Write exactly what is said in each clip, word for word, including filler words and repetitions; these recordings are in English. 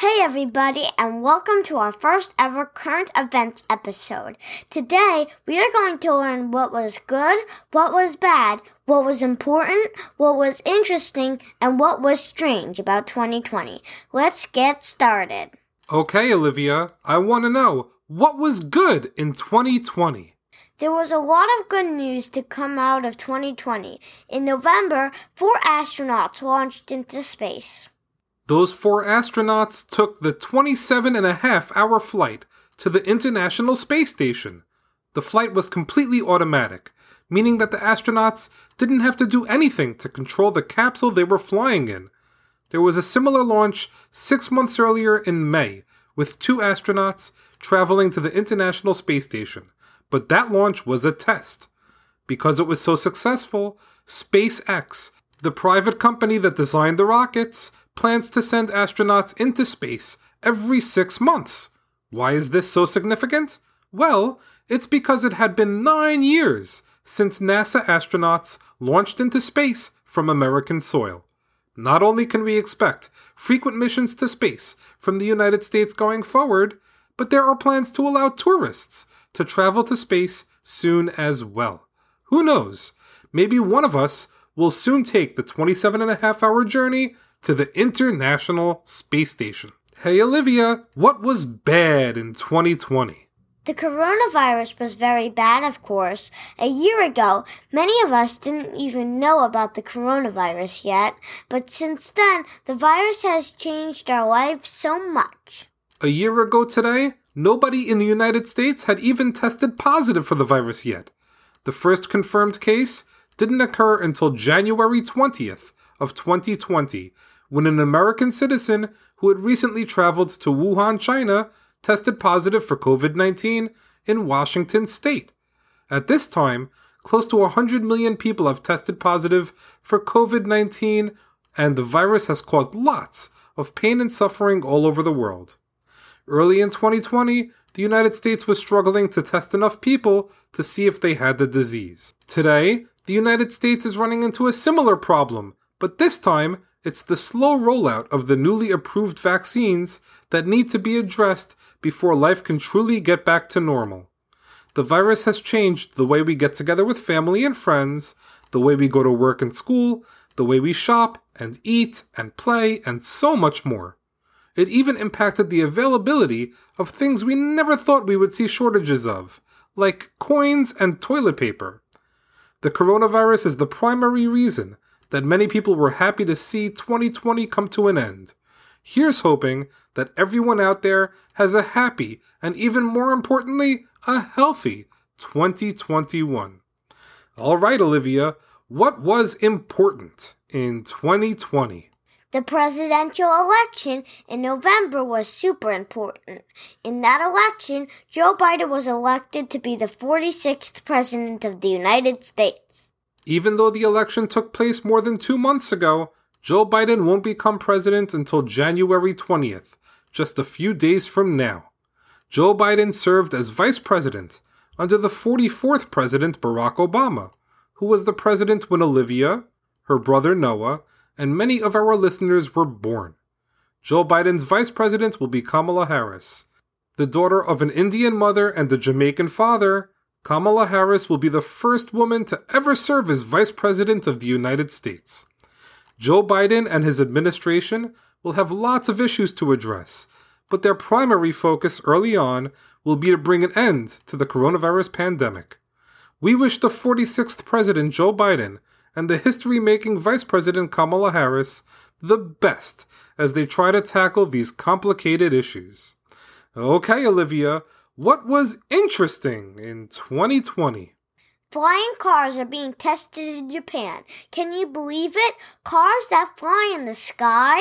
Hey everybody, and welcome to our first ever current events episode. Today, we are going to learn what was good, what was bad, what was important, what was interesting, and what was strange about twenty twenty. Let's get started. Okay, Olivia, I want to know, what was good in twenty twenty? There was a lot of good news to come out of twenty twenty. In November, four astronauts launched into space. Those four astronauts took the twenty-seven and a half hour flight to the International Space Station. The flight was completely automatic, meaning that the astronauts didn't have to do anything to control the capsule they were flying in. There was a similar launch six months earlier in May, with two astronauts traveling to the International Space Station, but that launch was a test. Because it was so successful, SpaceX, the private company that designed the rockets, plans to send astronauts into space every six months. Why is this so significant? Well, it's because it had been nine years since NASA astronauts launched into space from American soil. Not only can we expect frequent missions to space from the United States going forward, but there are plans to allow tourists to travel to space soon as well. Who knows? Maybe one of us will soon take the twenty-seven and a half hour journey to the International Space Station. Hey Olivia, what was bad in twenty twenty? The coronavirus was very bad, of course. A year ago, many of us didn't even know about the coronavirus yet, but since then, the virus has changed our lives so much. A year ago today, nobody in the United States had even tested positive for the virus yet. The first confirmed case didn't occur until January twentieth of twenty twenty, when an American citizen who had recently traveled to Wuhan, China, tested positive for covid nineteen in Washington state. At this time, close to one hundred million people have tested positive for covid nineteen, and the virus has caused lots of pain and suffering all over the world. Early in twenty twenty, the United States was struggling to test enough people to see if they had the disease. Today, the United States is running into a similar problem, but this time, it's the slow rollout of the newly approved vaccines that need to be addressed before life can truly get back to normal. The virus has changed the way we get together with family and friends, the way we go to work and school, the way we shop and eat and play, and so much more. It even impacted the availability of things we never thought we would see shortages of, like coins and toilet paper. The coronavirus is the primary reason that many people were happy to see twenty twenty come to an end. Here's hoping that everyone out there has a happy and, even more importantly, a healthy twenty twenty-one. All right, Olivia, what was important in twenty twenty? The presidential election in November was super important. In that election, Joe Biden was elected to be the forty-sixth president of the United States. Even though the election took place more than two months ago, Joe Biden won't become president until January twentieth, just a few days from now. Joe Biden served as vice president under the forty-fourth president Barack Obama, who was the president when Olivia, her brother Noah, and many of our listeners were born. Joe Biden's vice president will be Kamala Harris. The daughter of an Indian mother and a Jamaican father, Kamala Harris will be the first woman to ever serve as Vice President of the United States. Joe Biden and his administration will have lots of issues to address, but their primary focus early on will be to bring an end to the coronavirus pandemic. We wish the forty-sixth President Joe Biden and the history-making Vice President Kamala Harris the best as they try to tackle these complicated issues. Okay, Olivia, what was interesting in twenty twenty? Flying cars are being tested in Japan. Can you believe it? Cars that fly in the sky?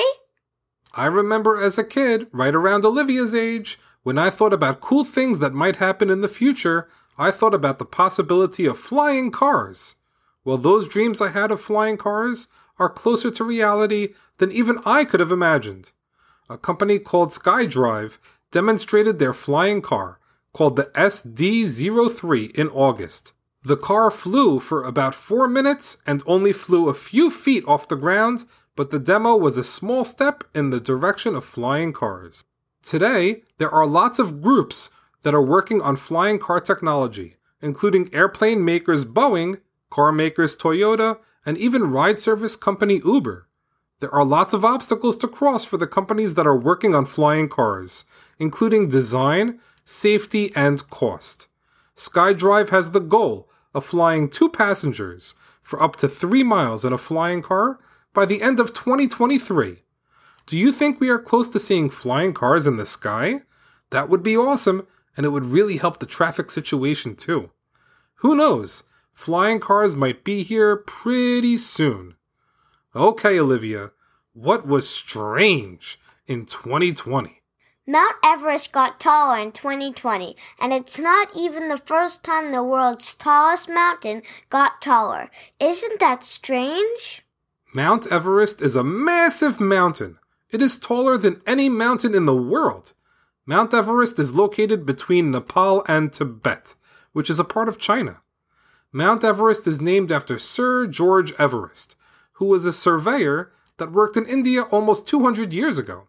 I remember as a kid, right around Olivia's age, when I thought about cool things that might happen in the future, I thought about the possibility of flying cars. Well, those dreams I had of flying cars are closer to reality than even I could have imagined. A company called SkyDrive demonstrated their flying car, called the S D zero three, in August. The car flew for about four minutes and only flew a few feet off the ground but the demo was a small step in the direction of flying cars. Today, there are lots of groups that are working on flying car technology, including airplane makers Boeing, car makers Toyota, and even ride service company Uber. There are lots of obstacles to cross for the companies that are working on flying cars, including design, safety, and cost. SkyDrive has the goal of flying two passengers for up to three miles in a flying car by the end of twenty twenty-three. Do you think we are close to seeing flying cars in the sky? That would be awesome, and it would really help the traffic situation too. Who knows? Flying cars might be here pretty soon. Okay, Olivia, what was strange in twenty twenty? Mount Everest got taller in twenty twenty, and it's not even the first time the world's tallest mountain got taller. Isn't that strange? Mount Everest is a massive mountain. It is taller than any mountain in the world. Mount Everest is located between Nepal and Tibet, which is a part of China. Mount Everest is named after Sir George Everest, who was a surveyor that worked in India almost two hundred years ago.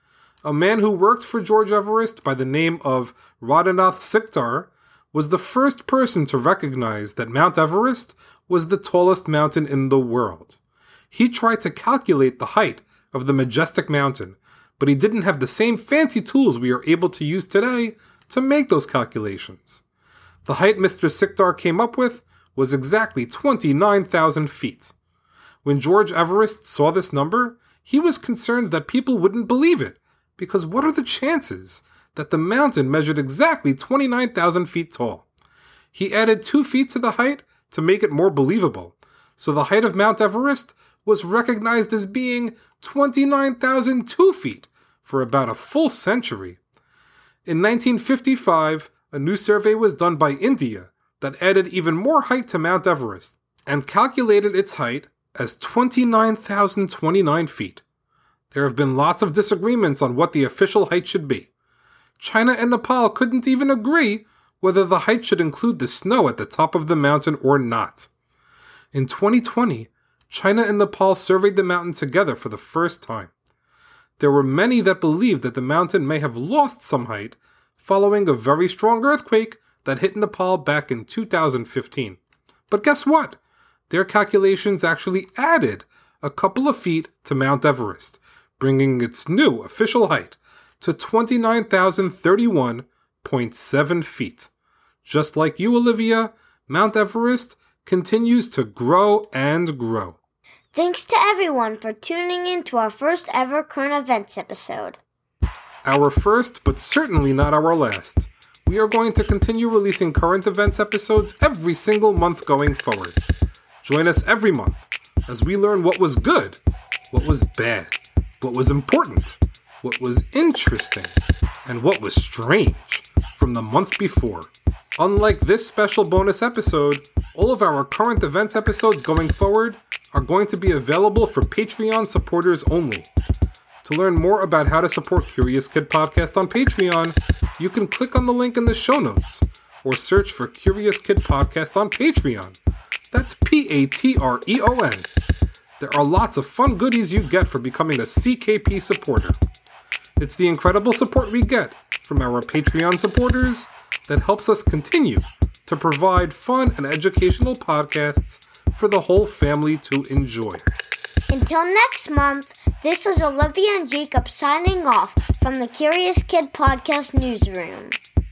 A man who worked for George Everest by the name of Radhanath Sikdar was the first person to recognize that Mount Everest was the tallest mountain in the world. He tried to calculate the height of the majestic mountain, but he didn't have the same fancy tools we are able to use today to make those calculations. The height Mister Sikdar came up with was exactly twenty-nine thousand feet. When George Everest saw this number, he was concerned that people wouldn't believe it, because what are the chances that the mountain measured exactly twenty-nine thousand feet tall? He added two feet to the height to make it more believable, so the height of Mount Everest was recognized as being twenty-nine thousand two feet for about a full century. In nineteen fifty-five, a new survey was done by India that added even more height to Mount Everest and calculated its height as twenty-nine thousand twenty-nine feet. There have been lots of disagreements on what the official height should be. China and Nepal couldn't even agree whether the height should include the snow at the top of the mountain or not. In twenty twenty, China and Nepal surveyed the mountain together for the first time. There were many that believed that the mountain may have lost some height following a very strong earthquake that hit Nepal back in two thousand fifteen. But guess what? Their calculations actually added a couple of feet to Mount Everest, bringing its new official height to twenty-nine thousand thirty-one point seven feet. Just like you, Olivia, Mount Everest continues to grow and grow. Thanks to everyone for tuning in to our first ever current events episode. Our first, but certainly not our last. We are going to continue releasing current events episodes every single month going forward. Join us every month as we learn what was good, what was bad, what was important, what was interesting, and what was strange from the month before. Unlike this special bonus episode, all of our current events episodes going forward are going to be available for Patreon supporters only. To learn more about how to support Curious Kid Podcast on Patreon, you can click on the link in the show notes or search for Curious Kid Podcast on Patreon. That's P A T R E O N. There are lots of fun goodies you get for becoming a C K P supporter. It's the incredible support we get from our Patreon supporters that helps us continue to provide fun and educational podcasts for the whole family to enjoy. Until next month, this is Olivia and Jacob signing off from the Curious Kid Podcast newsroom.